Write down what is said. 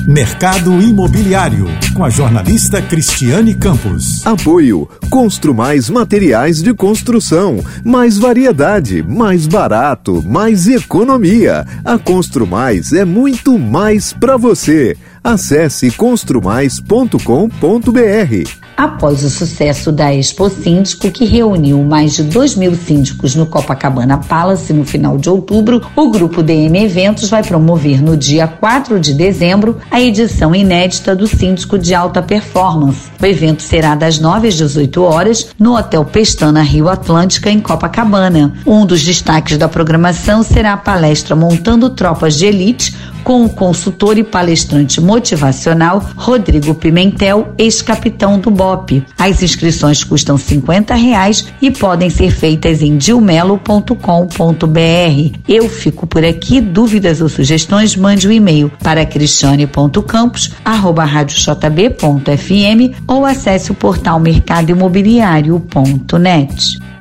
Mercado Imobiliário, com a jornalista Cristiane Campos. Apoio Construmais Materiais de Construção. Mais variedade, mais barato, mais economia. A Construmais é muito mais para você. Acesse construmais.com.br. Após o sucesso da Expo Síndico, que reuniu mais de 2.000 síndicos no Copacabana Palace no final de outubro, o Grupo DM Eventos vai promover no dia 4 de dezembro a edição inédita do Síndico de Alta Performance. O evento será das 9 às 18 horas no Hotel Pestana Rio Atlântica, em Copacabana. Um dos destaques da programação será a palestra Montando Tropas de Elite, com o consultor e palestrante motivacional Rodrigo Pimentel, ex-capitão do BOPE. As inscrições custam R$50 e podem ser feitas em dilmelo.com.br. Eu fico por aqui. Dúvidas ou sugestões, mande um e-mail para cristiane.campos@radiojb.fm ou acesse o portal mercadoimobiliario.net.